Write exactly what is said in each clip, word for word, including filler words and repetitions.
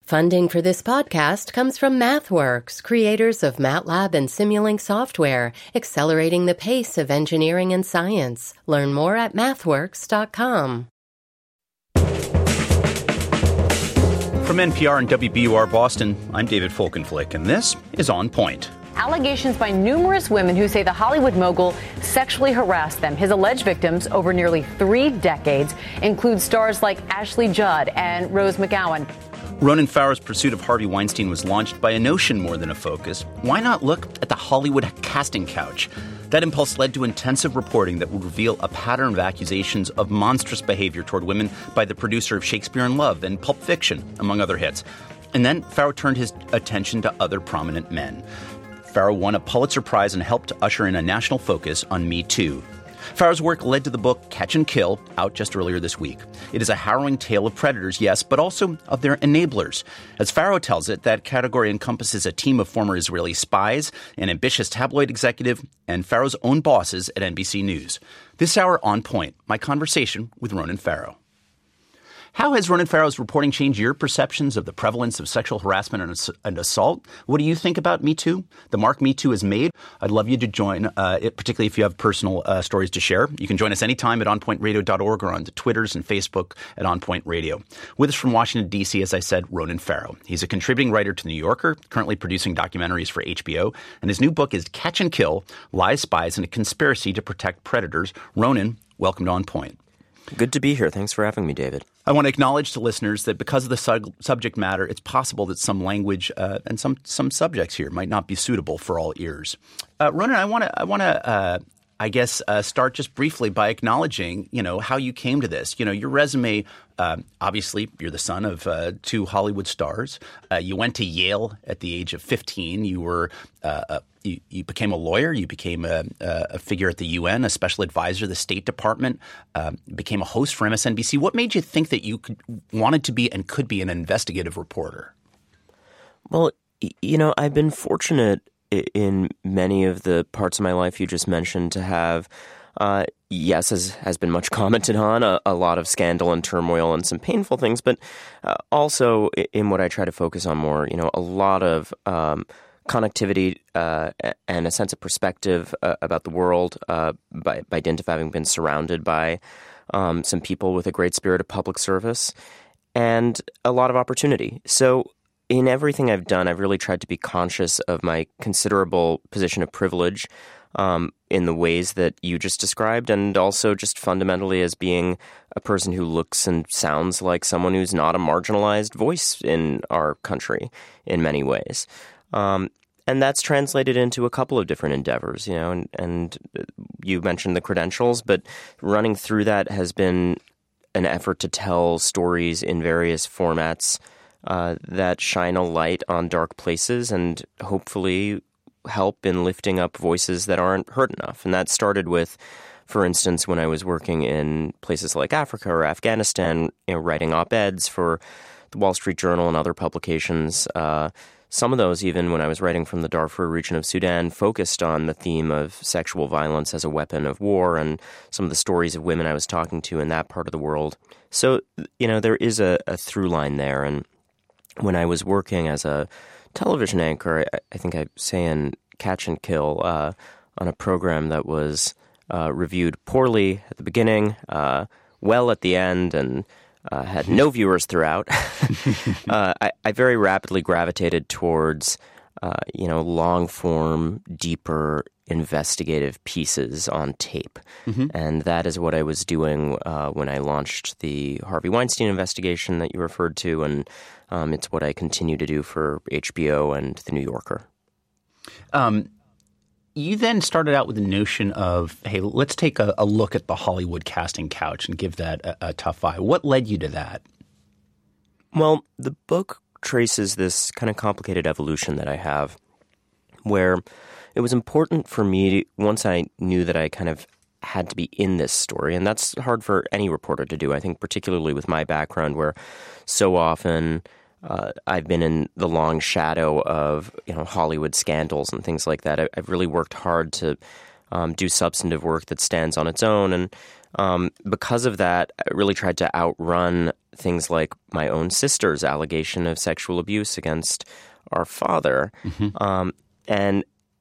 Funding for this podcast comes from MathWorks, creators of MATLAB and Simulink software, accelerating the pace of engineering and science. Learn more at mathworks dot com. From N P R and W B U R Boston, I'm David Folkenflik, and this is On Point. Allegations by numerous women who say the Hollywood mogul sexually harassed them. His alleged victims over nearly three decades include stars like Ashley Judd and Rose McGowan. Ronan Farrow's pursuit of Harvey Weinstein was launched by a notion more than a focus. Why not look at the Hollywood casting couch? That impulse led to intensive reporting that would reveal a pattern of accusations of monstrous behavior toward women by the producer of Shakespeare in Love and Pulp Fiction, among other hits. And then Farrow turned his attention to other prominent men. Farrow won a Pulitzer Prize and helped to usher in a national focus on Me Too. Farrow's work led to the book Catch and Kill, out just earlier this week. It is a harrowing tale of predators, yes, but also of their enablers. As Farrow tells it, that category encompasses a team of former Israeli spies, an ambitious tabloid executive, and Farrow's own bosses at N B C News. This hour, On Point, my conversation with Ronan Farrow. How has Ronan Farrow's reporting changed your perceptions of the prevalence of sexual harassment and assault? What do you think about Me Too? The mark Me Too has made. I'd love you to join, uh, it, particularly if you have personal uh, stories to share. You can join us anytime at on point radio dot org or on the Twitters and Facebook at On Point Radio. With us from Washington, D C, as I said, Ronan Farrow. He's a contributing writer to The New Yorker, currently producing documentaries for H B O, and his new book is Catch and Kill, Lies, Spies, and a Conspiracy to Protect Predators. Ronan, welcome to On Point. Good to be here. Thanks for having me, David. I want to acknowledge to listeners that because of the sub- subject matter, it's possible that some language uh, and some some subjects here might not be suitable for all ears. Uh, Ronan, I want to I want to uh, I guess uh, start just briefly by acknowledging, you know, how you came to this. You know, your resume. Uh, obviously, you're the son of uh, two Hollywood stars. Uh, you went to Yale at the age of fifteen. You were uh, a You, you became a lawyer. You became a, a figure at the U N, a special advisor to the State Department. Um, became a host for M S N B C. What made you think that you could, wanted to be and could be an investigative reporter? Well, you know, I've been fortunate in many of the parts of my life you just mentioned to have, uh, yes, as has been much commented on, a, a lot of scandal and turmoil and some painful things, but uh, also in what I try to focus on more, you know, a lot of um, connectivity uh, and a sense of perspective uh, about the world uh, by, by dint of having been surrounded by um, some people with a great spirit of public service and a lot of opportunity. So in everything I've done, I've really tried to be conscious of my considerable position of privilege um, in the ways that you just described, and also just fundamentally as being a person who looks and sounds like someone who's not a marginalized voice in our country in many ways. Um, and that's translated into a couple of different endeavors, you know, and, and you mentioned the credentials, but running through that has been an effort to tell stories in various formats uh, that shine a light on dark places and hopefully help in lifting up voices that aren't heard enough. And that started with, for instance, when I was working in places like Africa or Afghanistan, you know, writing op-eds for the Wall Street Journal and other publications. Uh, some of those, even when I was writing from the Darfur region of Sudan, focused on the theme of sexual violence as a weapon of war and some of the stories of women I was talking to in that part of the world. So, you know, there is a, a through line there. And when I was working as a television anchor, I, I think I say in Catch and Kill, uh, on a program that was uh, reviewed poorly at the beginning, uh, well at the end, and uh, had no viewers throughout. uh, I, I very rapidly gravitated towards, uh, you know, long-form, deeper, investigative pieces on tape. Mm-hmm. And that is what I was doing uh, when I launched the Harvey Weinstein investigation that you referred to, and um, it's what I continue to do for H B O and The New Yorker. Um, you then started out with the notion of, hey, let's take a, a look at the Hollywood casting couch and give that a, a tough eye. What led you to that? Well, the book traces this kind of complicated evolution that I have where it was important for me, to, once I knew that I kind of had to be in this story, and that's hard for any reporter to do, I think, particularly with my background where so often uh, I've been in the long shadow of, you know, Hollywood scandals and things like that. I, I've really worked hard to um, do substantive work that stands on its own, and Um, because of that, I really tried to outrun things like my own sister's allegation of sexual abuse against our father. Mm-hmm. Um, and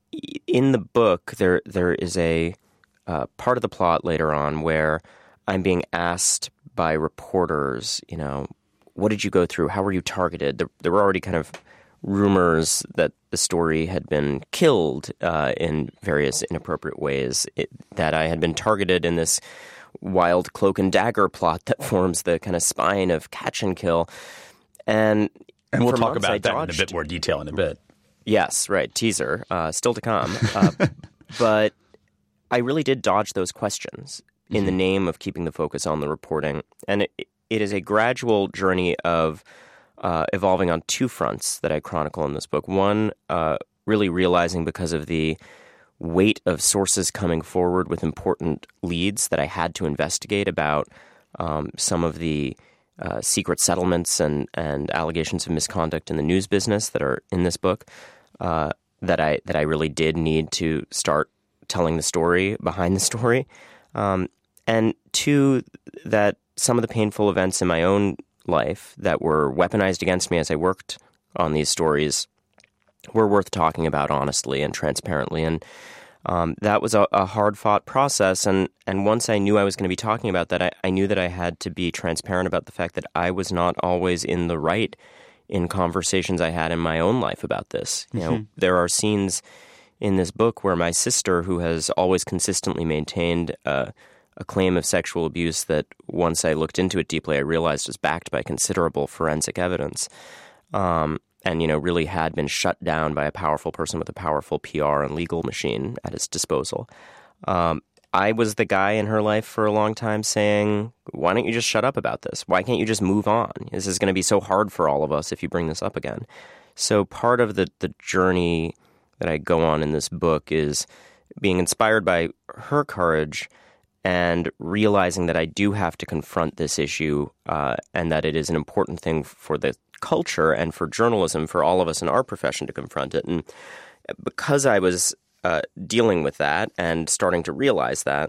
in the book, there there is a uh, part of the plot later on where I'm being asked by reporters, you know, what did you go through? How were you targeted? There, there were already kind of rumors that the story had been killed uh, in various inappropriate ways, it, that I had been targeted in this wild cloak and dagger plot that forms the kind of spine of Catch and Kill. And, and we'll talk months, about I that dodged. in a bit more detail in a bit. Yes, right. Teaser. Uh, still to come. Uh, but I really did dodge those questions in mm-hmm. the name of keeping the focus on the reporting. And it, it is a gradual journey of uh, evolving on two fronts that I chronicle in this book. One, uh, really realizing because of the weight of sources coming forward with important leads that I had to investigate about um, some of the uh, secret settlements and, and allegations of misconduct in the news business that are in this book, uh, that I that I really did need to start telling the story behind the story. Um, and two, that some of the painful events in my own life that were weaponized against me as I worked on these stories were worth talking about honestly and transparently. And um, that was a, a hard-fought process. And, and once I knew I was going to be talking about that, I, I knew that I had to be transparent about the fact that I was not always in the right in conversations I had in my own life about this. You know, mm-hmm. there are scenes in this book where my sister, who has always consistently maintained uh, a claim of sexual abuse that once I looked into it deeply, I realized was backed by considerable forensic evidence, um, and, you know, really had been shut down by a powerful person with a powerful P R and legal machine at his disposal. Um, I was the guy in her life for a long time saying, why don't you just shut up about this? Why can't you just move on? This is going to be so hard for all of us if you bring this up again. So part of the, the journey that I go on in this book is being inspired by her courage and realizing that I do have to confront this issue uh, and that it is an important thing for the culture and for journalism, for all of us in our profession to confront it. And because I was uh, dealing with that and starting to realize that,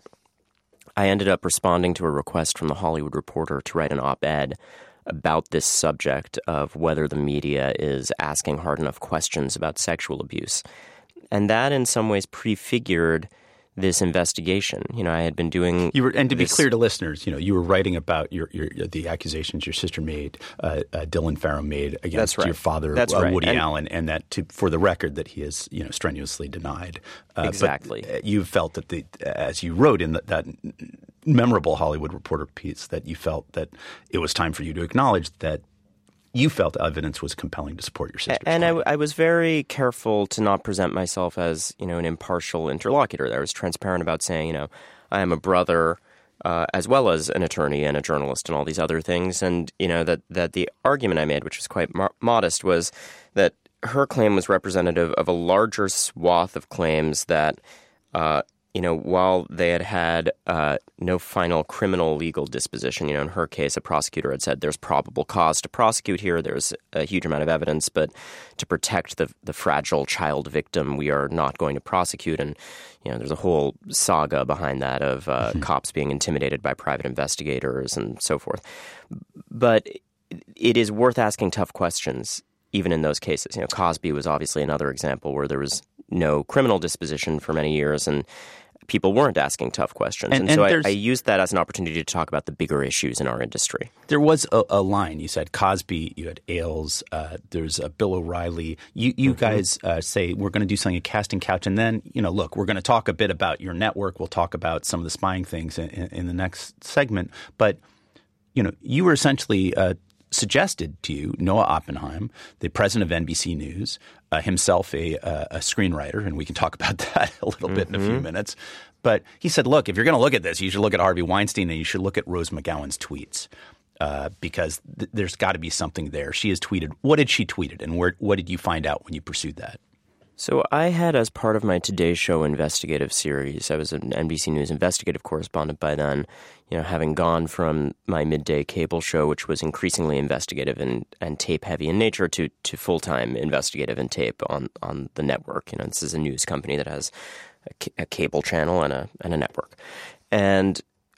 I ended up responding to a request from The Hollywood Reporter to write an op-ed about this subject of whether the media is asking hard enough questions about sexual abuse. And that in some ways prefigured this investigation. You know, I had been doing you were, and to this, be clear to listeners, you know, you were writing about your, your the accusations your sister made, uh, uh, Dylan Farrow made against right. your father, that's uh, right. Woody and, Allen, and that, to, for the record, that he has, you know, strenuously denied. Uh, exactly. But you felt that the, as you wrote in the, that memorable Hollywood Reporter piece, that you felt that it was time for you to acknowledge that you felt evidence was compelling to support your sister's And claim. I, I was very careful to not present myself as, you know, an impartial interlocutor. I was transparent about saying, you know, I am a brother uh, as well as an attorney and a journalist and all these other things. And, you know, that, that the argument I made, which was quite mo- modest, was that her claim was representative of a larger swath of claims that, uh, you know, while they had had uh, no final criminal legal disposition, you know, in her case, a prosecutor had said there's probable cause to prosecute here. There's a huge amount of evidence, but to protect the the fragile child victim, we are not going to prosecute. And, you know, there's a whole saga behind that of uh, mm-hmm. cops being intimidated by private investigators and so forth. But it is worth asking tough questions, even in those cases. You know, Cosby was obviously another example where there was no criminal disposition for many years, and people weren't asking tough questions. And, and, and so I, I used that as an opportunity to talk about the bigger issues in our industry. There was a, a line. You said Cosby, you had Ailes, uh, there's uh, Bill O'Reilly. You, you mm-hmm. guys uh, say we're going to do something at Casting Couch. And then, you know, look, we're going to talk a bit about your network. We'll talk about some of the spying things in, in, in the next segment. But, you know, you were essentially uh, suggested to you, Noah Oppenheim, the president of N B C News, uh, himself a, a, a screenwriter, and we can talk about that a little mm-hmm. bit in a few minutes. But he said, look, if you're going to look at this, you should look at Harvey Weinstein and you should look at Rose McGowan's tweets uh, because th- there's got to be something there. She has tweeted. What did she tweeted, and where, what did you find out when you pursued that? So I had, as part of my Today Show investigative series, I was an N B C News investigative correspondent by then, you know, having gone from my midday cable show, which was increasingly investigative and, and tape-heavy in nature, to, to full-time investigative and tape on, on the network. You know, this is a news company that has a, a cable channel and a, and a network. And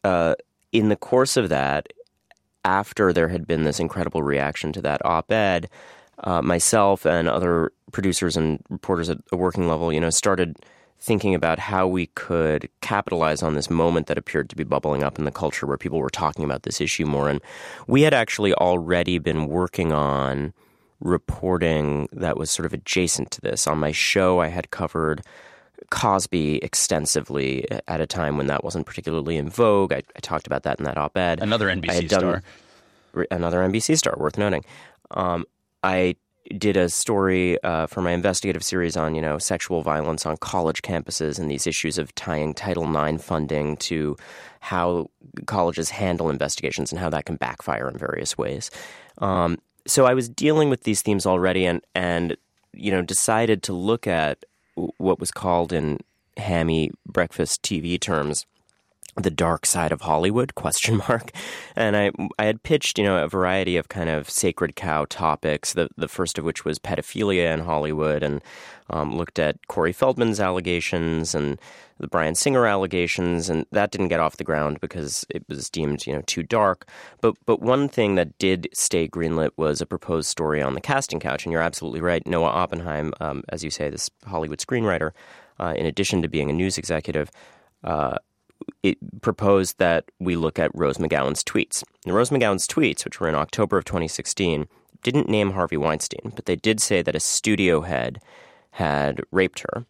uh, in the course of that, after there had been this incredible reaction to that op-ed, uh, myself and other producers and reporters at a working level, you know, started thinking about how we could capitalize on this moment that appeared to be bubbling up in the culture where people were talking about this issue more. And we had actually already been working on reporting that was sort of adjacent to this. On my show, I had covered Cosby extensively at a time when that wasn't particularly in vogue. I, I talked about that in that op-ed. Another N B C done, star. Another N B C star, worth noting. Um, I did a story uh, for my investigative series on, you know, sexual violence on college campuses and these issues of tying Title nine funding to how colleges handle investigations and how that can backfire in various ways. Um, so I was dealing with these themes already and, and, you know, decided to look at what was called in hammy breakfast T V terms the dark side of Hollywood, question mark. And I I had pitched, you know, a variety of kind of sacred cow topics, the, the first of which was pedophilia in Hollywood, and um, looked at Corey Feldman's allegations and the Bryan Singer allegations, and that didn't get off the ground because it was deemed, you know, too dark. But but one thing that did stay greenlit was a proposed story on the casting couch, and you're absolutely right. Noah Oppenheim, um, as you say, this Hollywood screenwriter, uh, in addition to being a news executive, uh, it proposed that we look at Rose McGowan's tweets. And Rose McGowan's tweets, which were in October of twenty sixteen, didn't name Harvey Weinstein, but they did say that a studio head had raped her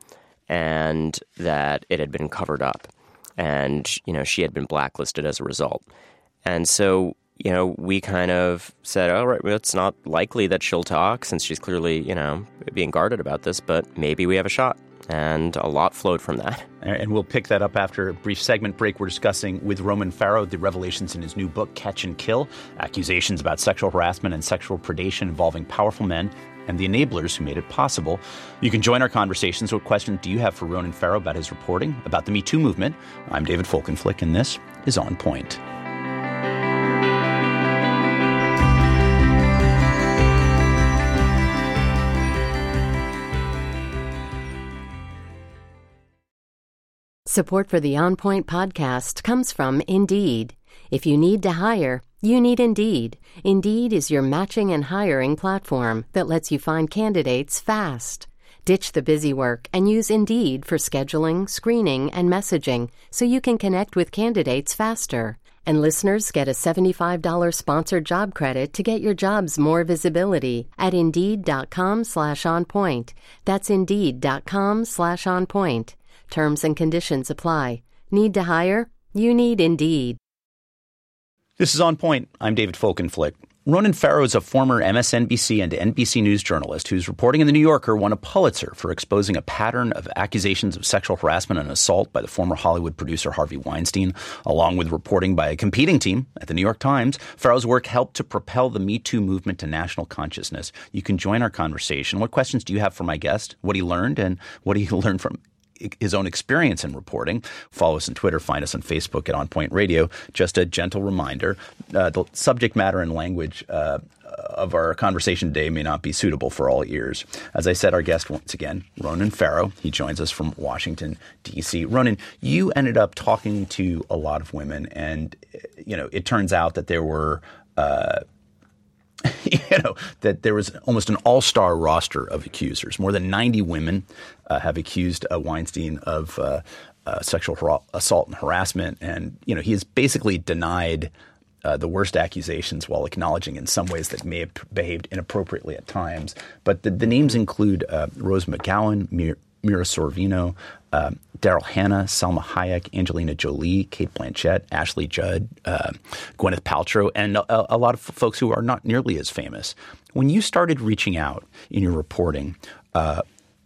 and that it had been covered up. And, you know, she had been blacklisted as a result. And so, you know, we kind of said, all right, well, it's not likely that she'll talk since she's clearly, you know, being guarded about this, but maybe we have a shot. And a lot flowed from that. And we'll pick that up after a brief segment break. We're discussing with Roman Farrow the revelations in his new book, Catch and Kill, accusations about sexual harassment and sexual predation involving powerful men and the enablers who made it possible. You can join our conversations. What questions do you have for Ronan Farrow about his reporting, about the Me Too movement? I'm David Folkenflik, and this is On Point. Support for the On Point podcast comes from Indeed. If you need to hire, you need Indeed. Indeed is your matching and hiring platform that lets you find candidates fast. Ditch the busy work and use Indeed for scheduling, screening, and messaging so you can connect with candidates faster. And listeners get a seventy-five dollars sponsored job credit to get your jobs more visibility at Indeed.com slash on point. That's Indeed.com slash on point. Terms and conditions apply. Need to hire? You need Indeed. This is On Point. I'm David Folkenflik. Ronan Farrow is a former M S N B C and N B C News journalist whose reporting in The New Yorker won a Pulitzer for exposing a pattern of accusations of sexual harassment and assault by the former Hollywood producer Harvey Weinstein, along with reporting by a competing team at The New York Times. Farrow's work helped to propel the Me Too movement to national consciousness. You can join our conversation. What questions do you have for my guest? What he learned and what he learned from his own experience in reporting. Follow us on Twitter. Find us on Facebook at On Point Radio. Just a gentle reminder, uh, the subject matter and language uh, of our conversation today may not be suitable for all ears. As I said, our guest once again, Ronan Farrow. He joins us from Washington, D C. Ronan, you ended up talking to a lot of women, and you know it turns out that there were uh, you know, that there was almost an all-star roster of accusers. More than ninety women uh, have accused uh, Weinstein of uh, uh, sexual har- assault and harassment. And, you know, he has basically denied uh, the worst accusations while acknowledging in some ways that may have behaved inappropriately at times. But the, the names include uh, Rose McGowan, Mir- Mira Sorvino, uh, Daryl Hannah, Salma Hayek, Angelina Jolie, Cate Blanchett, Ashley Judd, uh, Gwyneth Paltrow, and a, a lot of folks who are not nearly as famous. When you started reaching out in your reporting, uh,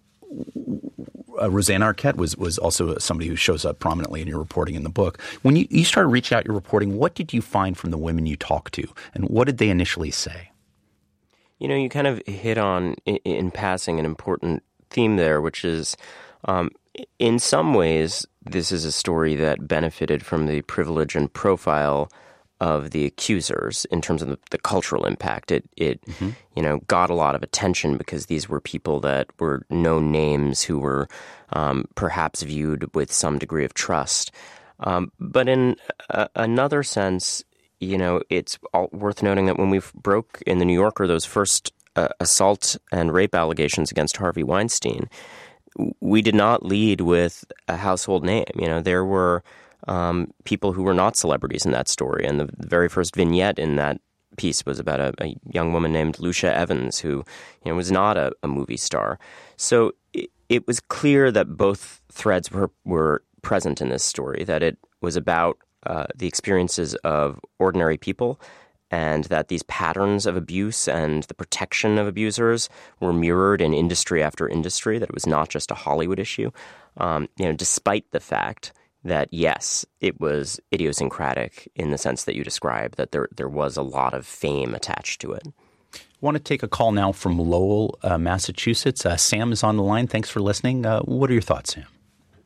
uh, Rosanna Arquette was was also somebody who shows up prominently in your reporting in the book. When you, you started reaching out your reporting, what did you find from the women you talked to, and what did they initially say? You know, you kind of hit on, in, in passing, an important theme there, which is um, in some ways, this is a story that benefited from the privilege and profile of the accusers in terms of the, the cultural impact. It, it mm-hmm. you know, got a lot of attention because these were people that were known names who were um, perhaps viewed with some degree of trust. Um, but in a, another sense, you know, it's all worth noting that when we broke in the New Yorker those first uh, assault and rape allegations against Harvey Weinstein, we did not lead with a household name. You know, there were um, people who were not celebrities in that story. And the, the very first vignette in that piece was about a, a young woman named Lucia Evans, who, you know, was not a, a movie star. So it, it was clear that both threads were, were present in this story, that it was about uh, the experiences of ordinary people, and that these patterns of abuse and the protection of abusers were mirrored in industry after industry, that it was not just a Hollywood issue, um, you know, despite the fact that, yes, it was idiosyncratic in the sense that you described, that there there was a lot of fame attached to it. I want to take a call now from Lowell, uh, Massachusetts. Uh, Sam is on the line. Thanks for listening. Uh, what are your thoughts, Sam?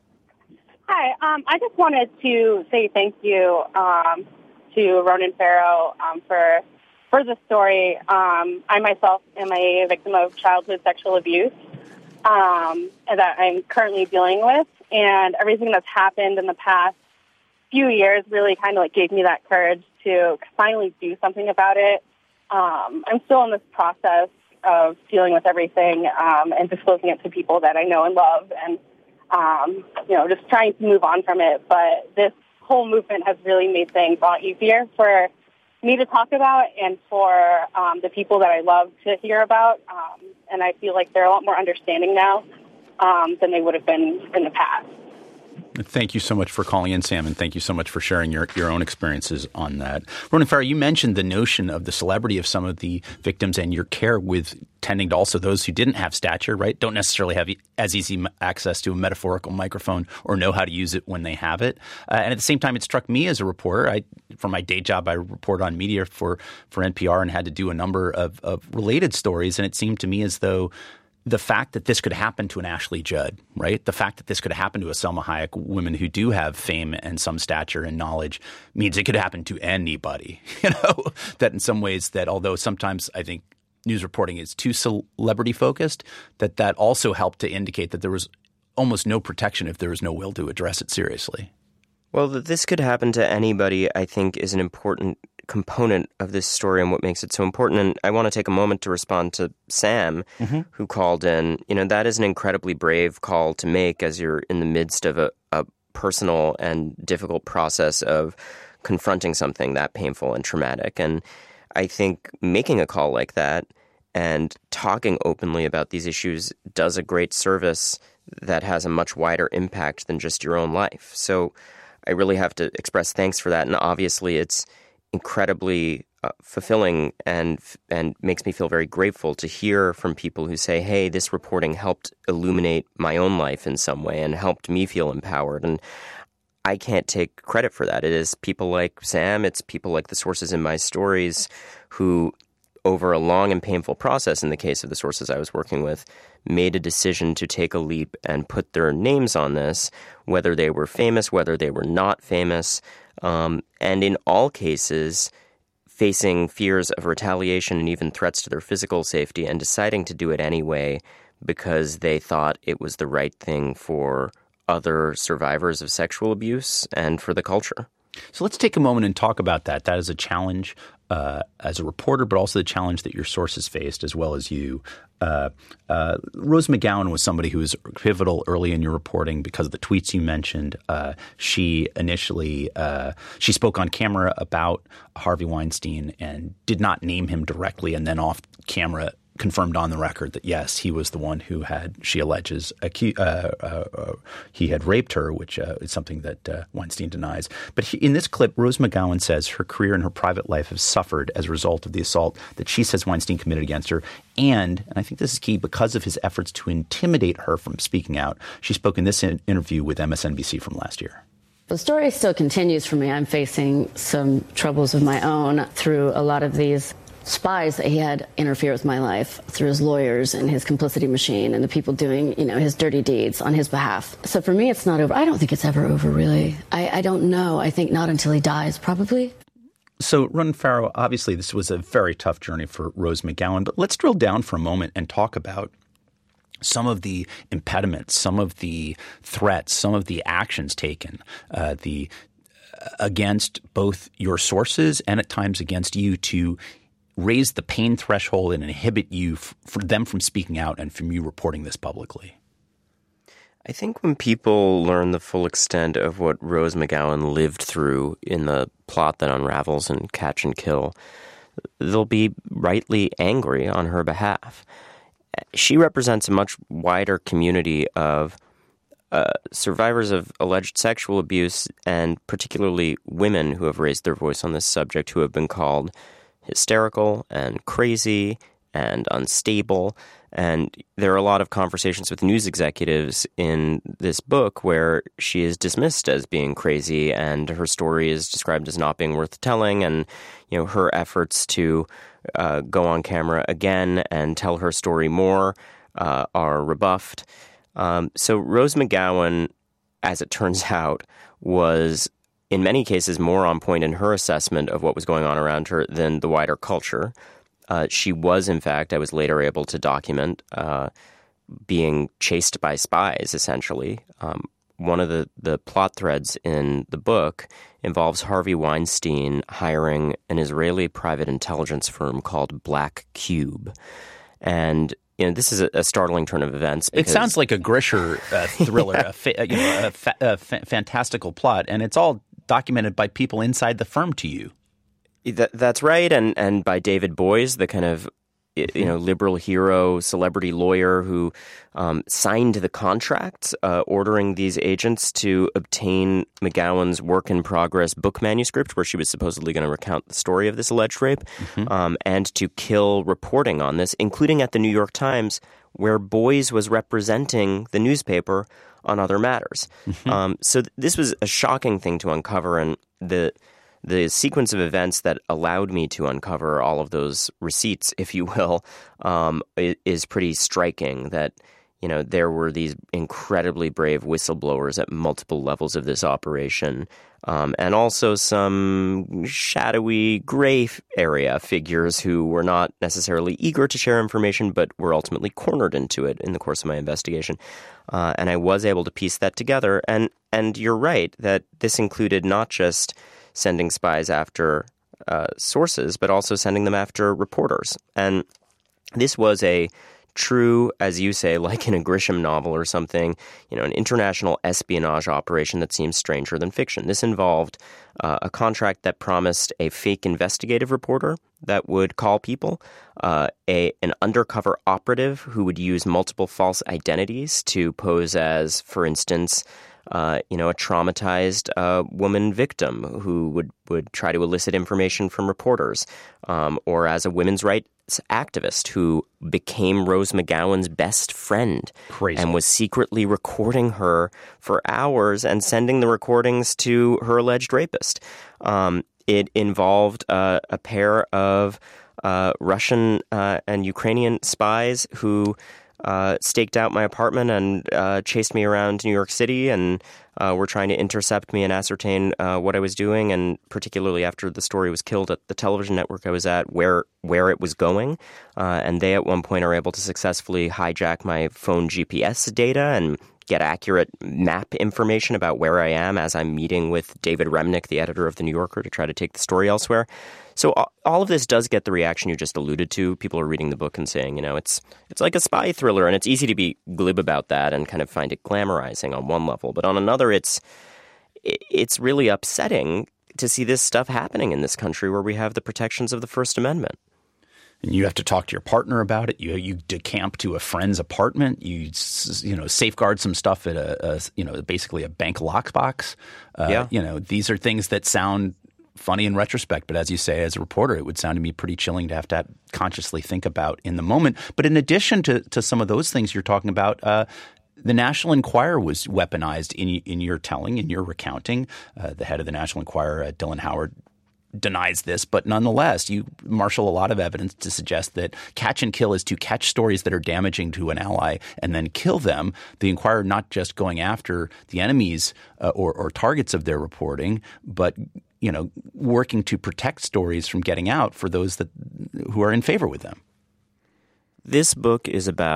Hi. Um, I just wanted to say thank you um, to Ronan Farrow um, for for the story. Um, I myself am a victim of childhood sexual abuse um, that I'm currently dealing with, and everything that's happened in the past few years really kind of like gave me that courage to finally do something about it. Um, I'm still in this process of dealing with everything um, and disclosing it to people that I know and love, and Um, you know, just trying to move on from it. But this whole movement has really made things a lot easier for me to talk about and for um, the people that I love to hear about. Um, and I feel like they're a lot more understanding now um, than they would have been in the past. Thank you so much for calling in, Sam, and thank you so much for sharing your, your own experiences on that. Ronan Farrow, you mentioned the notion of the celebrity of some of the victims and your care with tending to also those who didn't have stature, right? Don't necessarily have as easy access to a metaphorical microphone or know how to use it when they have it. Uh, and at the same time, it struck me as a reporter. I, for my day job, I report on media for, for N P R and had to do a number of, of related stories. And it seemed to me as though the fact that this could happen to an Ashley Judd, right? The fact that this could happen to a Selma Hayek, women who do have fame and some stature and knowledge, means it could happen to anybody, you know, that in some ways that although sometimes I think news reporting is too celebrity focused, that that also helped to indicate that there was almost no protection if there was no will to address it seriously. Well, that this could happen to anybody, I think, is an important component of this story and what makes it so important. And I want to take a moment to respond to Sam, mm-hmm. who called in. You know, that is an incredibly brave call to make as you're in the midst of a, a personal and difficult process of confronting something that painful and traumatic. And I think making a call like that and talking openly about these issues does a great service that has a much wider impact than just your own life. So I really have to express thanks for that. And obviously it's incredibly uh, fulfilling and and makes me feel very grateful to hear from people who say, hey, this reporting helped illuminate my own life in some way and helped me feel empowered. And I can't take credit for that. It is people like Sam, it's people like the sources in my stories who, over a long and painful process, in the case of the sources I was working with, made a decision to take a leap and put their names on this, whether they were famous, whether they were not famous, um, and in all cases facing fears of retaliation and even threats to their physical safety and deciding to do it anyway because they thought it was the right thing for other survivors of sexual abuse and for the culture. So let's take a moment and talk about that. That is a challenge uh, as a reporter, but also the challenge that your sources faced as well as you. Uh, uh, Rose McGowan was somebody who was pivotal early in your reporting because of the tweets you mentioned. Uh, she initially uh, she spoke on camera about Harvey Weinstein and did not name him directly, and then off camera confirmed on the record that, yes, he was the one who had, she alleges, acu- uh, uh, uh, he had raped her, which uh, is something that uh, Weinstein denies. But he, in this clip, Rose McGowan says her career and her private life have suffered as a result of the assault that she says Weinstein committed against her. And, and I think this is key, because of his efforts to intimidate her from speaking out. She spoke in this in- interview with M S N B C from last year. The story still continues for me. I'm facing some troubles of my own through a lot of these spies that he had interfere with my life through his lawyers and his complicity machine and the people doing, you know, his dirty deeds on his behalf. So for me, it's not over. I don't think it's ever over, really. I, I don't know. I think not until he dies, probably. So, Ronan Farrow, obviously this was a very tough journey for Rose McGowan, but let's drill down for a moment and talk about some of the impediments, some of the threats, some of the actions taken, uh, the uh, against both your sources and at times against you to raise the pain threshold and inhibit you f- for them from speaking out and from you reporting this publicly? I think when people learn the full extent of what Rose McGowan lived through in the plot that unravels in Catch and Kill, they'll be rightly angry on her behalf. She represents a much wider community of uh, survivors of alleged sexual abuse, and particularly women who have raised their voice on this subject, who have been called hysterical and crazy and unstable. And there are a lot of conversations with news executives in this book where she is dismissed as being crazy, and her story is described as not being worth telling. And, you know, her efforts to uh, go on camera again and tell her story more uh, are rebuffed. Um, so Rose McGowan, as it turns out, was in many cases more on point in her assessment of what was going on around her than the wider culture. Uh, she was, in fact, I was later able to document, uh, being chased by spies, essentially. Um, one of the, the plot threads in the book involves Harvey Weinstein hiring an Israeli private intelligence firm called Black Cube. And you know, this is a, a startling turn of events. It sounds like a Grisher uh, thriller, yeah. a, fa- you know, a, fa- a fa- fantastical plot, and it's all documented by people inside the firm to you. That, that's right, and and by David Boies, the kind of you know liberal hero, celebrity lawyer who um, signed the contract uh, ordering these agents to obtain McGowan's work in progress book manuscript, where she was supposedly going to recount the story of this alleged rape, mm-hmm. um, and to kill reporting on this, including at the New York Times, where Boies was representing the newspaper on other matters. Mm-hmm. Um, so th- this was a shocking thing to uncover, and the. The sequence of events that allowed me to uncover all of those receipts, if you will, um, is pretty striking. That, you know, there were these incredibly brave whistleblowers at multiple levels of this operation, um, and also some shadowy gray area figures who were not necessarily eager to share information, but were ultimately cornered into it in the course of my investigation. Uh, and I was able to piece that together. And and you're right that this included not just sending spies after uh, sources, but also sending them after reporters. And this was a true, as you say, like in a Grisham novel or something, you know, an international espionage operation that seems stranger than fiction. This involved uh, a contract that promised a fake investigative reporter that would call people, uh, a an undercover operative who would use multiple false identities to pose as, for instance, Uh, you know, a traumatized uh, woman victim who would, would try to elicit information from reporters, um, or as a women's rights activist who became Rose McGowan's best friend. Crazy. And was secretly recording her for hours and sending the recordings to her alleged rapist. Um, it involved uh, a pair of uh, Russian uh, and Ukrainian spies who Uh, staked out my apartment and uh, chased me around New York City, and uh, were trying to intercept me and ascertain uh, what I was doing, and particularly after the story was killed at the television network I was at, where where it was going. Uh, and they at one point are able to successfully hijack my phone G P S data and get accurate map information about where I am as I'm meeting with David Remnick, the editor of The New Yorker, to try to take the story elsewhere. So all of this does get the reaction you just alluded to. People are reading the book and saying, you know, it's it's like a spy thriller, and it's easy to be glib about that and kind of find it glamorizing on one level. But on another, it's it's really upsetting to see this stuff happening in this country where we have the protections of the First Amendment. And you have to talk to your partner about it. You you decamp to a friend's apartment. You you know safeguard some stuff at a, a you know basically a bank lockbox. Uh, yeah. You know these are things that sound funny in retrospect, but as you say, as a reporter, it would sound to me pretty chilling to have to have consciously think about in the moment. But in addition to to some of those things you're talking about, uh, the National Enquirer was weaponized in in your telling, in your recounting. Uh, the head of the National Enquirer, uh, Dylan Howard, denies this, but nonetheless, you marshal a lot of evidence to suggest that catch and kill is to catch stories that are damaging to an ally and then kill them. The Enquirer not just going after the enemies uh, or, or targets of their reporting, but you know, working to protect stories from getting out for those that who are in favor with them. This book is about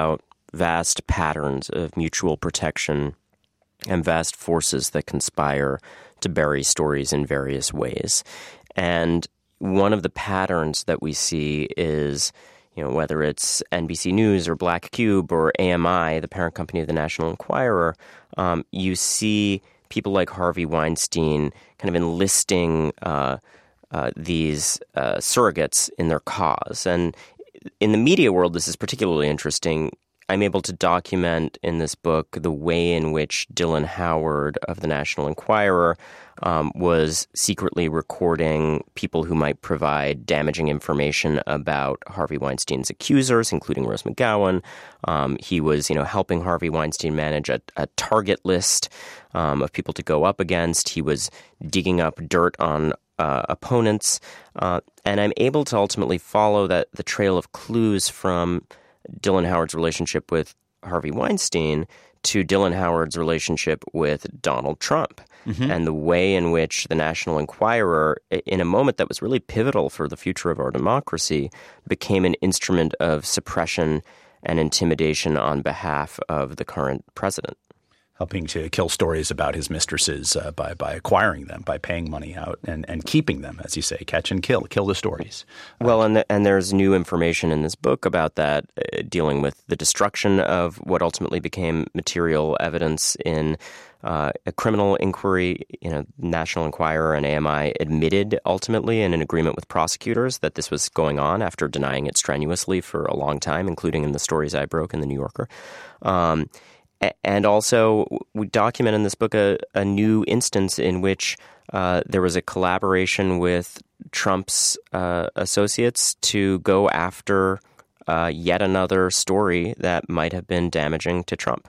vast patterns of mutual protection and vast forces that conspire to bury stories in various ways. And one of the patterns that we see is, you know, whether it's N B C News or Black Cube or A M I, the parent company of the National Enquirer, um, you see people like Harvey Weinstein kind of enlisting uh, uh, these uh, surrogates in their cause. And in the media world, this is particularly interesting. I'm able to document in this book the way in which Dylan Howard of the National Enquirer um, was secretly recording people who might provide damaging information about Harvey Weinstein's accusers, including Rose McGowan. Um, he was, you know, helping Harvey Weinstein manage a, a target list um, of people to go up against. He was digging up dirt on uh, opponents. Uh, and I'm able to ultimately follow that the trail of clues from Dylan Howard's relationship with Harvey Weinstein to Dylan Howard's relationship with Donald Trump, mm-hmm. and the way in which the National Enquirer, in a moment that was really pivotal for the future of our democracy, became an instrument of suppression and intimidation on behalf of the current president. Helping to kill stories about his mistresses uh, by by acquiring them, by paying money out and, and keeping them, as you say, catch and kill, kill the stories. Well, and the, and there's new information in this book about that, uh, dealing with the destruction of what ultimately became material evidence in uh, a criminal inquiry. You know, National Enquirer and A M I admitted ultimately in an agreement with prosecutors that this was going on after denying it strenuously for a long time, including in the stories I broke in the New Yorker. Um, And also, we document in this book a, a new instance in which uh, there was a collaboration with Trump's uh, associates to go after uh, yet another story that might have been damaging to Trump.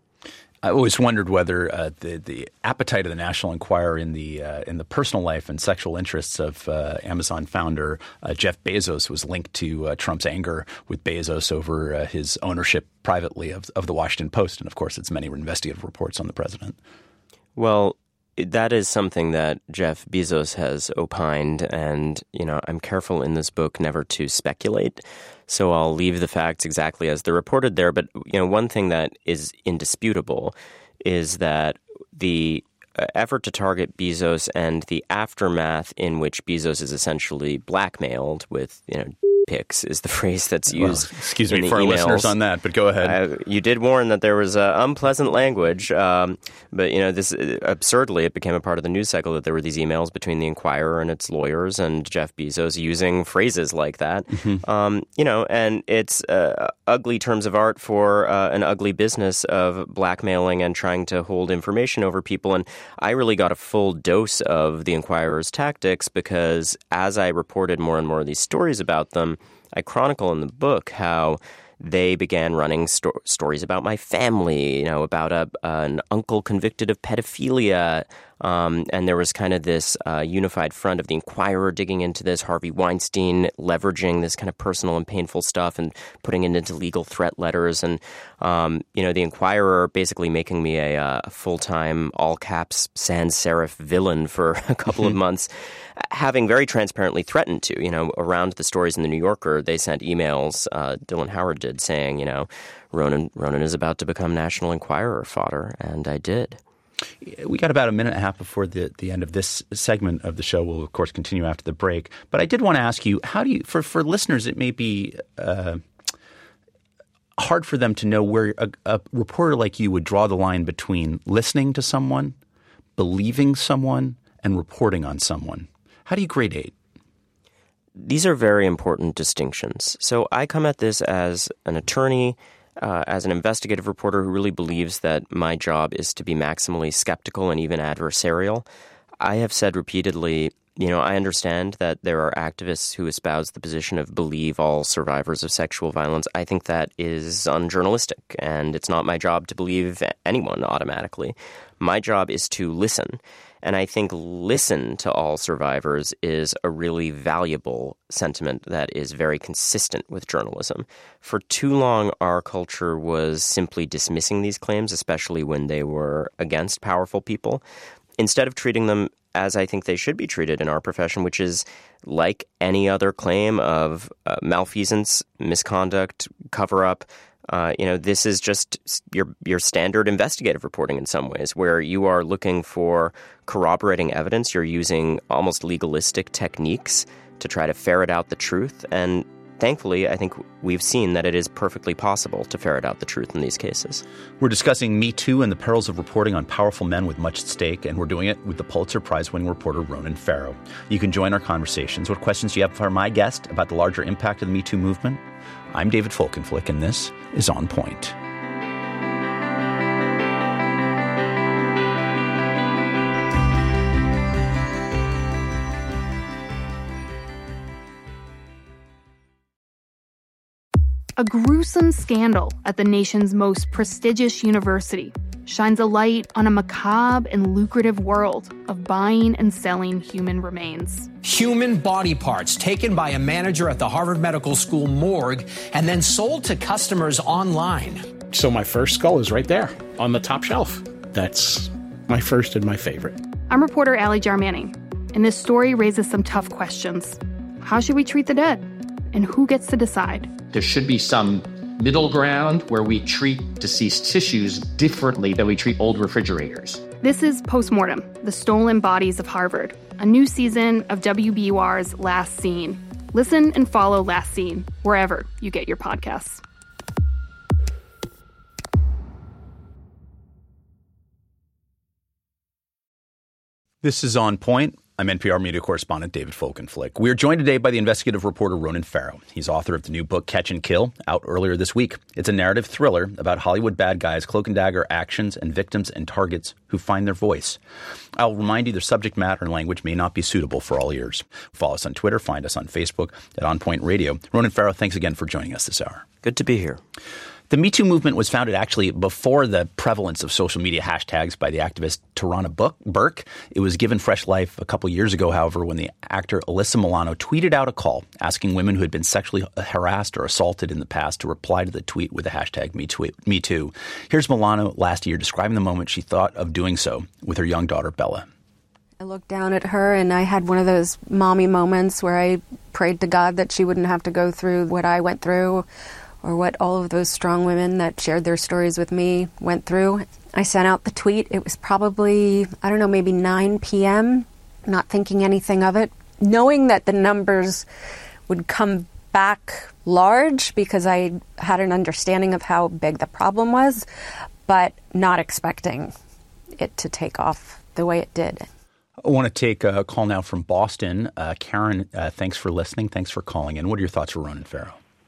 I always wondered whether uh, the the appetite of the National Enquirer in the uh, in the personal life and sexual interests of uh, Amazon founder uh, Jeff Bezos was linked to uh, Trump's anger with Bezos over uh, his ownership privately of of the Washington Post, and of course, its many investigative reports on the president. Well, that is something that Jeff Bezos has opined, and you know, I'm careful in this book never to speculate. So I'll leave the facts exactly as they're reported there. But, you know, one thing that is indisputable is that the effort to target Bezos and the aftermath in which Bezos is essentially blackmailed with, you know, pics is the phrase that's used. Well, excuse in me the for emails. Our listeners on that, but go ahead. Uh, you did warn that there was uh, unpleasant language, um, but you know, this uh, absurdly it became a part of the news cycle that there were these emails between the Enquirer and its lawyers and Jeff Bezos using phrases like that. Mm-hmm. Um, you know, and it's uh, ugly terms of art for uh, an ugly business of blackmailing and trying to hold information over people. And I really got a full dose of the Enquirer's tactics because as I reported more and more of these stories about them, I chronicle in the book how they began running sto- stories about my family, you know, about a, an uncle convicted of pedophilia. Um, and there was kind of this uh, unified front of the Enquirer digging into this, Harvey Weinstein leveraging this kind of personal and painful stuff and putting it into legal threat letters. And, um, you know, the Enquirer basically making me a, a full-time, all-caps, sans serif villain for a couple of months, having very transparently threatened to, you know, around the stories in the New Yorker, they sent emails, uh, Dylan Howard did, saying, you know, Ronan, Ronan is about to become National Enquirer fodder, and I did. We got about a minute and a half before the, the end of this segment of the show. We'll, of course, continue after the break. But I did want to ask you, how do you, for, for listeners, it may be uh, hard for them to know where a, a reporter like you would draw the line between listening to someone, believing someone, and reporting on someone. How do you gradate? These are very important distinctions. So I come at this as an attorney, Uh, as an investigative reporter who really believes that my job is to be maximally skeptical and even adversarial. I have said repeatedly, you know, I understand that there are activists who espouse the position of believe all survivors of sexual violence. I think that is unjournalistic, and it's not my job to believe anyone automatically. My job is to listen. And I think listen to all survivors is a really valuable sentiment that is very consistent with journalism. For too long, our culture was simply dismissing these claims, especially when they were against powerful people, instead of treating them as I think they should be treated in our profession, which is like any other claim of uh, malfeasance, misconduct, cover-up. Uh, you know, this is just your your standard investigative reporting in some ways, where you are looking for corroborating evidence. You're using almost legalistic techniques to try to ferret out the truth. And thankfully, I think we've seen that it is perfectly possible to ferret out the truth in these cases. We're discussing Me Too and the perils of reporting on powerful men with much at stake, and we're doing it with the Pulitzer Prize-winning reporter Ronan Farrow. You can join our conversations. What questions do you have for my guest about the larger impact of the Me Too movement? I'm David Folkenflik, and this is On Point. A gruesome scandal at the nation's most prestigious university shines a light on a macabre and lucrative world of buying and selling human remains. Human body parts taken by a manager at the Harvard Medical School morgue and then sold to customers online. So my first skull is right there on the top shelf. That's my first and my favorite. I'm reporter Allie Jarmanning, and this story raises some tough questions. How should we treat the dead? And who gets to decide? There should be some middle ground where we treat deceased tissues differently than we treat old refrigerators. This is Postmortem, the Stolen Bodies of Harvard, a new season of W B U R's Last Scene. Listen and follow Last Scene wherever you get your podcasts. This is On Point. I'm N P R media correspondent David Folkenflik. We are joined today by the investigative reporter Ronan Farrow. He's author of the new book Catch and Kill, out earlier this week. It's a narrative thriller about Hollywood bad guys, cloak and dagger actions, and victims and targets who find their voice. I'll remind you the subject matter and language may not be suitable for all ears. Follow us on Twitter, find us on Facebook at On Point Radio. Ronan Farrow, thanks again for joining us this hour. Good to be here. The Me Too movement was founded actually before the prevalence of social media hashtags by the activist Tarana Burke. It was given fresh life a couple years ago, however, when the actor Alyssa Milano tweeted out a call asking women who had been sexually harassed or assaulted in the past to reply to the tweet with the hashtag Me Too. Here's Milano last year describing the moment she thought of doing so with her young daughter, Bella. I looked down at her and I had one of those mommy moments where I prayed to God that she wouldn't have to go through what I went through, or what all of those strong women that shared their stories with me went through. I sent out the tweet. It was probably, I don't know, maybe nine p.m., not thinking anything of it, knowing that the numbers would come back large because I had an understanding of how big the problem was, but not expecting it to take off the way it did. I want to take a call now from Boston. Uh, Karen, uh, thanks for listening. Thanks for calling in. What are your thoughts for Ronan Farrow?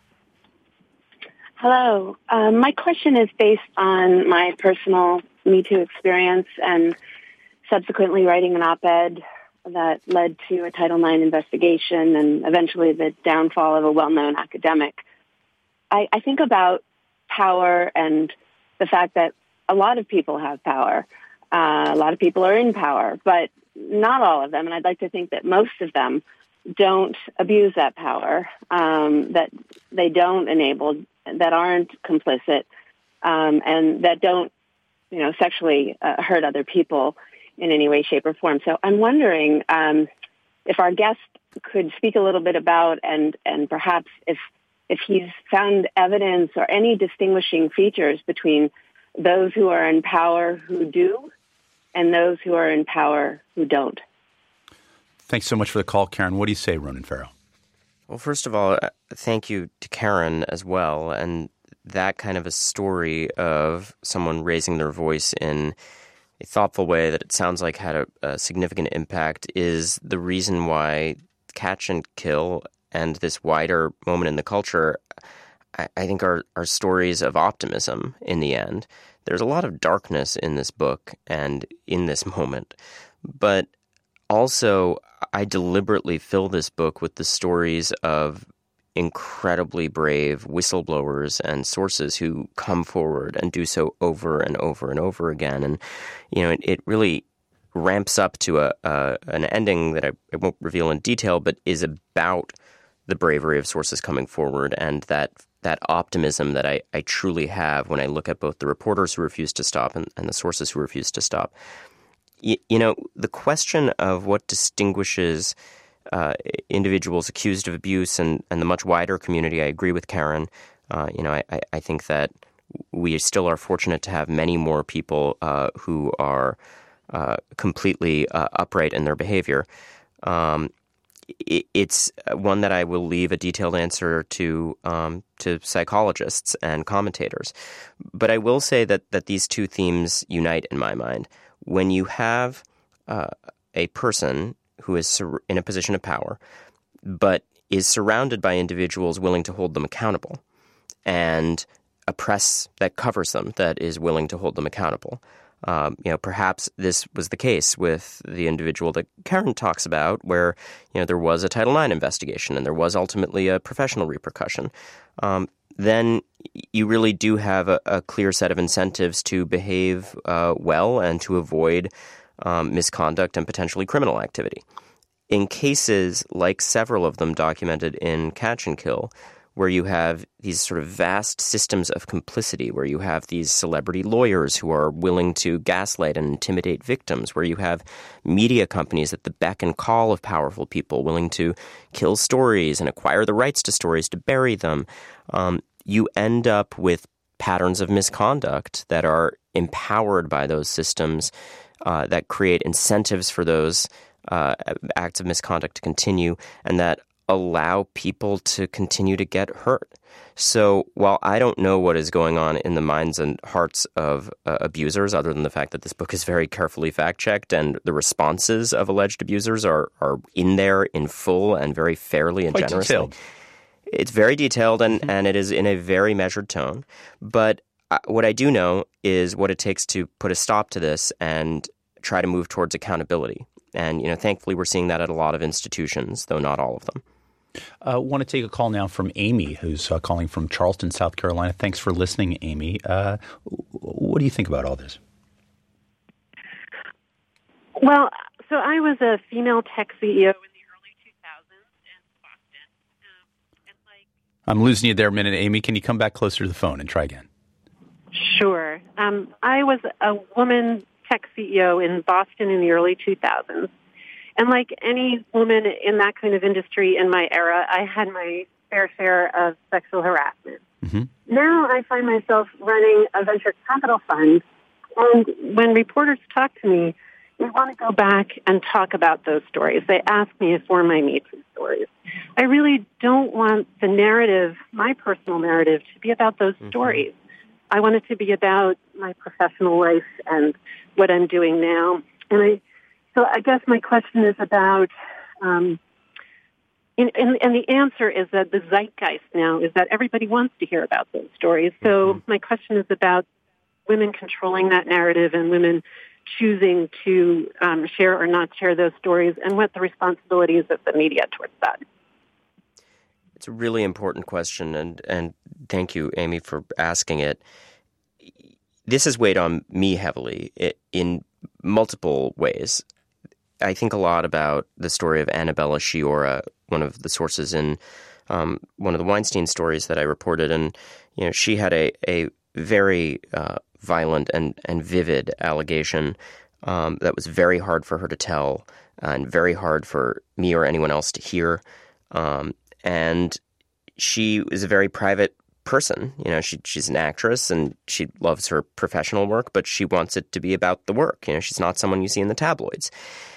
Hello. Um, my question is based on my personal Me Too experience and subsequently writing an op-ed that led to a Title nine investigation and eventually the downfall of a well-known academic. I, I think about power and the fact that a lot of people have power. Uh, a lot of people are in power, but not all of them. And I'd like to think that most of them don't abuse that power, um, that they don't enable, that aren't complicit, um, and that don't, you know, sexually uh, hurt other people in any way, shape, or form. So I'm wondering um, if our guest could speak a little bit about, and and perhaps if if he's found evidence or any distinguishing features between those who are in power who do and those who are in power who don't. Thanks so much for the call, Karen. What do you say, Ronan Farrow? Well, first of all, thank you to Karen as well. And that kind of a story of someone raising their voice in a thoughtful way that it sounds like had a, a significant impact is the reason why Catch and Kill and this wider moment in the culture, I, I think, are, are stories of optimism in the end. There's a lot of darkness in this book and in this moment. But also, I deliberately fill this book with the stories of incredibly brave whistleblowers and sources who come forward and do so over and over and over again. And, you know, it, it really ramps up to a uh, an ending that I, I won't reveal in detail, but is about the bravery of sources coming forward and that that optimism that I, I truly have when I look at both the reporters who refuse to stop and, and the sources who refuse to stop. y- you know, the question of what distinguishes uh, individuals accused of abuse and, and the much wider community, I agree with Karen. Uh, you know, I, I think that we still are fortunate to have many more people uh, who are uh, completely uh, upright in their behavior. Um, it, it's one that I will leave a detailed answer to um, to psychologists and commentators. But I will say that that these two themes unite in my mind. When you have uh, a person who is sur- in a position of power, but is surrounded by individuals willing to hold them accountable, and a press that covers them that is willing to hold them accountable. Um, you know, perhaps this was the case with the individual that Karen talks about, where, you know, there was a Title nine investigation and there was ultimately a professional repercussion. Um, then you really do have a, a clear set of incentives to behave uh, well and to avoid um, misconduct and potentially criminal activity. In cases like several of them documented in Catch and Kill, where you have these sort of vast systems of complicity, where you have these celebrity lawyers who are willing to gaslight and intimidate victims, where you have media companies at the beck and call of powerful people willing to kill stories and acquire the rights to stories to bury them, um, you end up with patterns of misconduct that are empowered by those systems uh, that create incentives for those uh, acts of misconduct to continue, and that allow people to continue to get hurt. So while I don't know what is going on in the minds and hearts of uh, abusers, other than the fact that this book is very carefully fact-checked and the responses of alleged abusers are, are in there in full and very fairly and Quite generously. Detailed. It's very detailed and, Mm-hmm. and it is in a very measured tone. But uh, what I do know is what it takes to put a stop to this and try to move towards accountability. And, you know, thankfully we're seeing that at a lot of institutions, though not all of them. I uh, want to take a call now from Amy, who's uh, calling from Charleston, South Carolina. Thanks for listening, Amy. Uh, what do you think about all this? Well, so I was a female tech C E O in the early two thousands in Boston. Um, and like, I'm losing you there a minute, Amy. Can you come back closer to the phone and try again? Sure. Um, I was a woman tech C E O in Boston in the early two thousands. And like any woman in that kind of industry in my era, I had my fair share of sexual harassment. Mm-hmm. Now I find myself running a venture capital fund, and when reporters talk to me, they want to go back and talk about those stories. They ask me for my Me Too stories. I really don't want the narrative, my personal narrative, to be about those mm-hmm. stories. I want it to be about my professional life and what I'm doing now. And I So I guess my question is about, um, and, and, and the answer is that the zeitgeist now is that everybody wants to hear about those stories. So mm-hmm. my question is about women controlling that narrative and women choosing to um, share or not share those stories, and what the responsibility is of the media towards that. It's a really important question, and, and thank you, Amy, for asking it. This has weighed on me heavily in multiple ways. I think a lot about the story of Annabella Sciorra, one of the sources in um, one of the Weinstein stories that I reported. And, you know, she had a, a very uh, violent and, and vivid allegation um, that was very hard for her to tell and very hard for me or anyone else to hear. Um, and she is a very private person. You know, she she's an actress and she loves her professional work, but she wants it to be about the work. You know, she's not someone you see in the tabloids.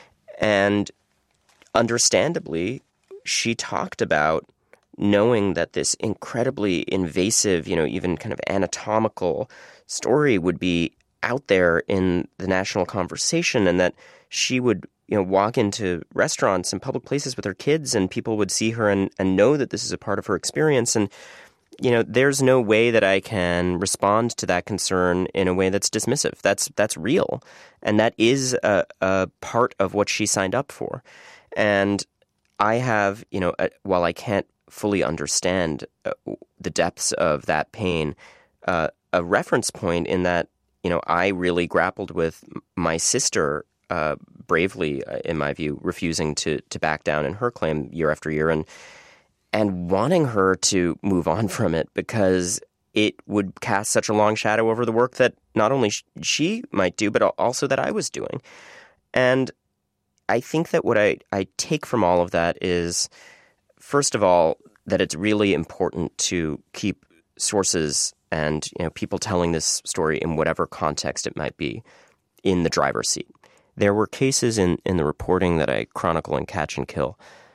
And understandably, she talked about knowing that this incredibly invasive, you know, even kind of anatomical story would be out there in the national conversation, and that she would, you know, walk into restaurants and public places with her kids and people would see her and, and know that this is a part of her experience. And, you know, there's no way that I can respond to that concern in a way that's dismissive. That's that's real. And that is a, a part of what she signed up for. And I have, you know, a, while I can't fully understand uh, the depths of that pain, uh, a reference point in that, you know, I really grappled with my sister uh, bravely, uh, in my view, refusing to to back down in her claim year after year, and and wanting her to move on from it because it would cast such a long shadow over the work that not only she might do, but also that I was doing. And I think that what I, I take from all of that is, first of all, that it's really important to keep sources and, you know, people telling this story in whatever context it might be in the driver's seat. There were cases in, in the reporting that I chronicle in Catch and Kill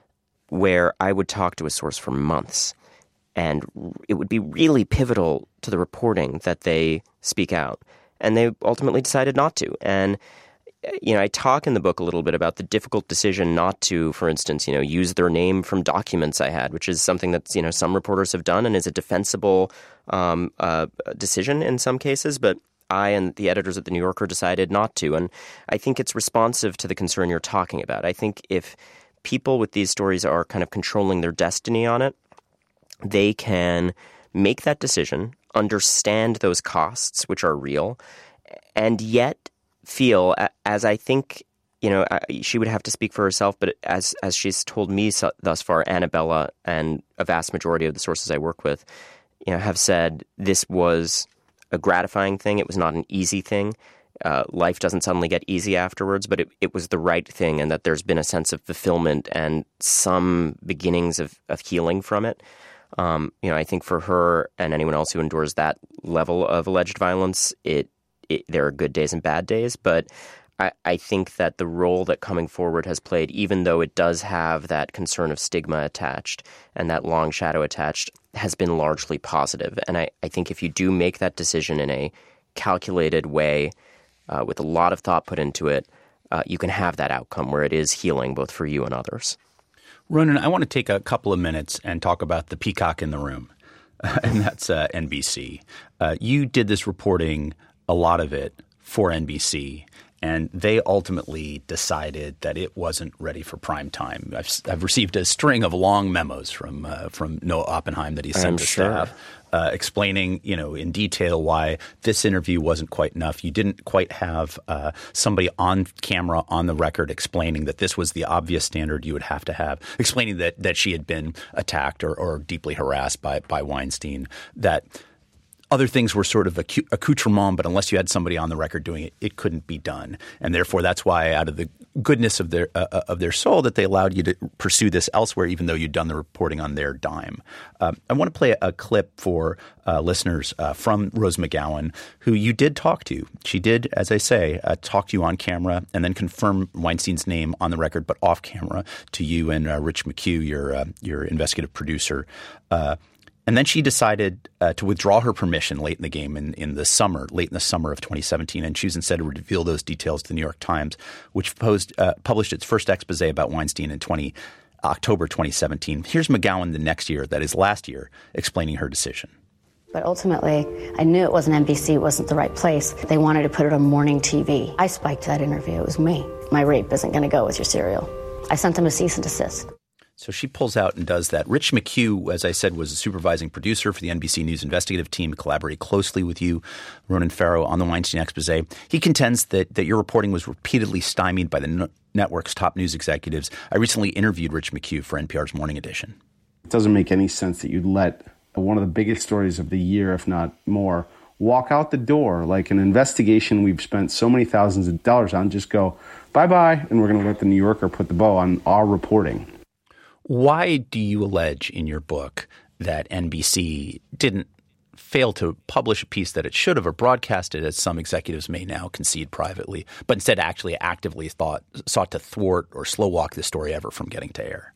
where I would talk to a source for months, and it would be really pivotal to the reporting that they speak out. And they ultimately decided not to. And, you know, I talk in the book a little bit about the difficult decision not to, for instance, you know, use their name from documents I had, which is something that, you know, some reporters have done and is a defensible um, uh, decision in some cases. But I and the editors at The New Yorker decided not to. And I think it's responsive to the concern you're talking about. I think if people with these stories are kind of controlling their destiny on it, they can make that decision, understand those costs, which are real, and yet feel, as I think, you know, she would have to speak for herself, but as as she's told me so, thus far, Annabella and a vast majority of the sources I work with, you know, have said this was a gratifying thing. It was not an easy thing. Uh, life doesn't suddenly get easy afterwards, but it, it was the right thing, and that there's been a sense of fulfillment and some beginnings of, of healing from it. Um, you know, I think for her and anyone else who endures that level of alleged violence, it, it there are good days and bad days. But I, I think that the role that Coming Forward has played, even though it does have that concern of stigma attached and that long shadow attached, has been largely positive. And I, I think if you do make that decision in a calculated way, uh, with a lot of thought put into it, uh, you can have that outcome where it is healing both for you and others. Ronan, I want to take a couple of minutes and talk about the peacock in the room, uh, and that's uh, N B C. Uh, you did this reporting, a lot of it, for N B C, and they ultimately decided that it wasn't ready for prime time. I've, I've received a string of long memos from uh, from Noah Oppenheim that he sent I'm to sure. staff, uh, explaining, you know, in detail why this interview wasn't quite enough. You didn't quite have uh, somebody on camera, on the record, explaining that this was the obvious standard you would have to have, explaining that that she had been attacked or, or deeply harassed by by Weinstein, that other things were sort of accoutrement, but unless you had somebody on the record doing it, it couldn't be done. And therefore, that's why out of the goodness of their uh, of their soul that they allowed you to pursue this elsewhere, even though you'd done the reporting on their dime. Um, I want to play a, a clip for uh, listeners uh, from Rose McGowan, who you did talk to. She did, as I say, uh, talk to you on camera and then confirm Weinstein's name on the record, but off camera to you and uh, Rich McHugh, your uh, your investigative producer. Uh, And then she decided uh, to withdraw her permission late in the game in, in the summer, late in the summer of twenty seventeen, and choose instead to reveal those details to the New York Times, which posed, uh, published its first expose about Weinstein in October twenty seventeen. Here's McGowan the next year, that is last year, explaining her decision. But ultimately, I knew it wasn't N B C, it wasn't the right place. They wanted to put it on morning T V. I spiked that interview. It was me. My rape isn't going to go with your serial. I sent them a cease and desist. So she pulls out and does that. Rich McHugh, as I said, was a supervising producer for the N B C News investigative team, collaborated closely with you, Ronan Farrow, on the Weinstein expose. He contends that, that your reporting was repeatedly stymied by the n- network's top news executives. I recently interviewed Rich McHugh for N P R's Morning Edition. It doesn't make any sense that you'd let one of the biggest stories of the year, if not more, walk out the door like an investigation we've spent so many thousands of dollars on, just go, bye-bye, and we're going to let the New Yorker put the bow on our reporting. Why do you allege in your book that N B C didn't fail to publish a piece that it should have or broadcast it, as some executives may now concede privately, but instead actually actively thought, sought to thwart or slow walk the story ever from getting to air?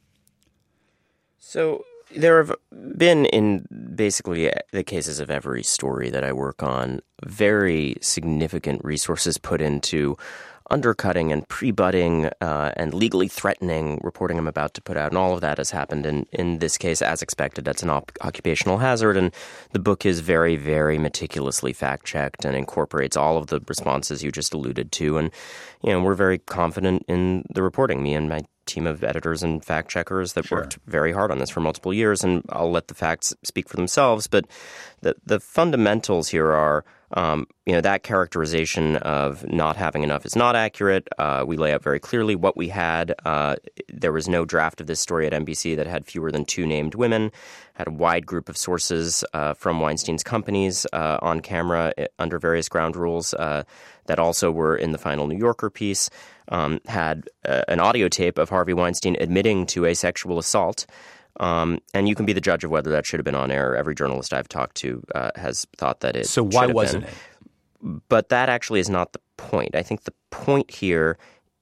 So there have been, in basically the cases of every story that I work on, very significant resources put into undercutting and pre-butting uh, and legally threatening reporting I'm about to put out. And all of that has happened in, in this case, as expected. That's an op- occupational hazard. And the book is very, very meticulously fact-checked and incorporates all of the responses you just alluded to. And, you know, we're very confident in the reporting, me and my team of editors and fact-checkers that Sure. worked very hard on this for multiple years. And I'll let the facts speak for themselves. But the, the fundamentals here are Um, you know, that characterization of not having enough is not accurate. Uh, we lay out very clearly what we had. Uh, there was no draft of this story at N B C that had fewer than two named women, had a wide group of sources uh, from Weinstein's companies uh, on camera under various ground rules uh, that also were in the final New Yorker piece, um, had uh, an audio tape of Harvey Weinstein admitting to a sexual assault. Um, and you can be the judge of whether that should have been on air. Every journalist I've talked to uh, has thought that it So why should have wasn't been. it? But that actually is not the point. I think the point here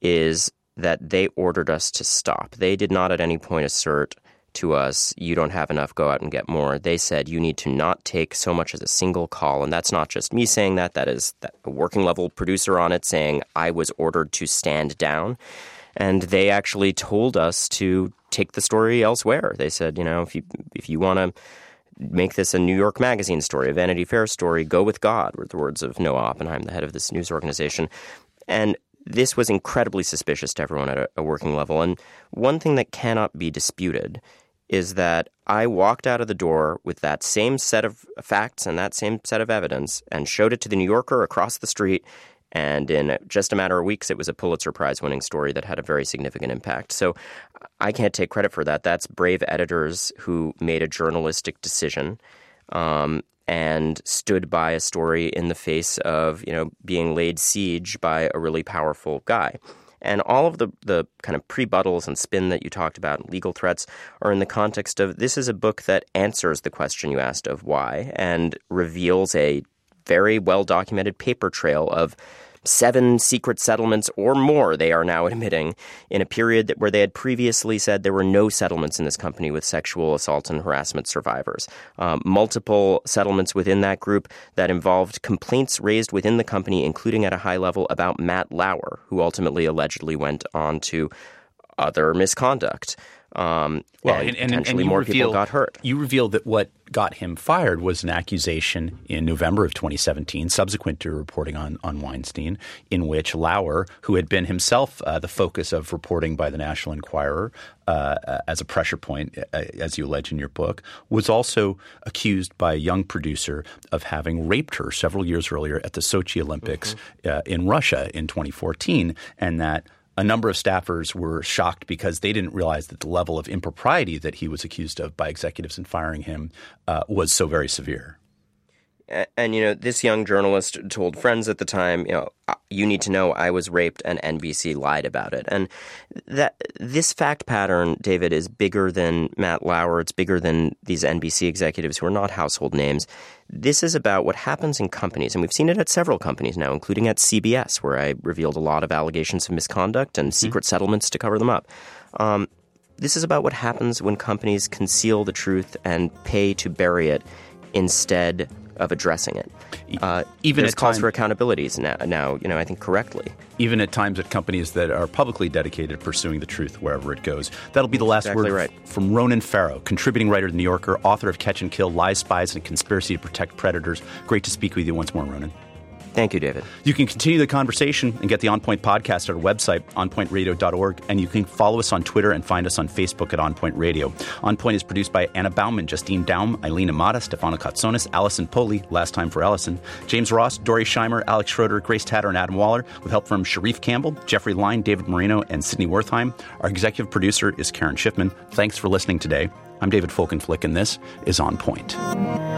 is that they ordered us to stop. They did not at any point assert to us, you don't have enough, go out and get more. They said you need to not take so much as a single call. And that's not just me saying that. That is a working level producer on it saying I was ordered to stand down. And they actually told us to take the story elsewhere. They said, you know, if you if you want to make this a New York Magazine story, a Vanity Fair story, go with God, were the words of Noah Oppenheim, the head of this news organization. And this was incredibly suspicious to everyone at a, a working level. And one thing that cannot be disputed is that I walked out of the door with that same set of facts and that same set of evidence and showed it to the New Yorker across the street. And in just a matter of weeks, it was a Pulitzer Prize-winning story that had a very significant impact. So I can't take credit for that. That's brave editors who made a journalistic decision um, and stood by a story in the face of, you know, being laid siege by a really powerful guy. And all of the, the kind of prebuttals and spin that you talked about, legal threats, are in the context of this is a book that answers the question you asked of why and reveals a very well-documented paper trail of seven secret settlements or more they are now admitting in a period that, where they had previously said there were no settlements in this company with sexual assault and harassment survivors. Um, multiple settlements within that group that involved complaints raised within the company, including at a high level about Matt Lauer, who ultimately allegedly went on to other misconduct. Um, well, and, and, and potentially and more reveal, people got hurt. You revealed that what got him fired was an accusation in November of twenty seventeen, subsequent to reporting on, on Weinstein, in which Lauer, who had been himself uh, the focus of reporting by the National Enquirer uh, as a pressure point, uh, as you allege in your book, was also accused by a young producer of having raped her several years earlier at the Sochi Olympics mm-hmm. uh, in Russia in twenty fourteen, and that a number of staffers were shocked because they didn't realize that the level of impropriety that he was accused of by executives in firing him uh, was so very severe. And, and, you know, this young journalist told friends at the time, you know, you need to know I was raped and N B C lied about it. And that this fact pattern, David, is bigger than Matt Lauer. It's bigger than these N B C executives who are not household names. This is about what happens in companies, and we've seen it at several companies now, including at C B S, where I revealed a lot of allegations of misconduct and secret mm-hmm. settlements to cover them up. Um, this is about what happens when companies conceal the truth and pay to bury it instead of addressing it. Uh, even there's at calls time, for accountabilities now, now, you know, I think correctly. Even at times at companies that are publicly dedicated to pursuing the truth wherever it goes. That'll be the last exactly word right. from Ronan Farrow, contributing writer to The New Yorker, author of Catch and Kill, Lies, Spies, and Conspiracy to Protect Predators. Great to speak with you once more, Ronan. Thank you, David. You can continue the conversation and get the On Point podcast at our website, on point radio dot org, and you can follow us on Twitter and find us on Facebook at On Point Radio. On Point is produced by Anna Bauman, Justine Daum, Eileen Amata, Stefano Katsonis, Allison Poli, last time for Allison, James Ross, Dory Scheimer, Alex Schroeder, Grace Tatter, and Adam Waller, with help from Sharif Campbell, Jeffrey Line, David Marino, and Sydney Wertheim. Our executive producer is Karen Schiffman. Thanks for listening today. I'm David Folkenflik, and this is On Point.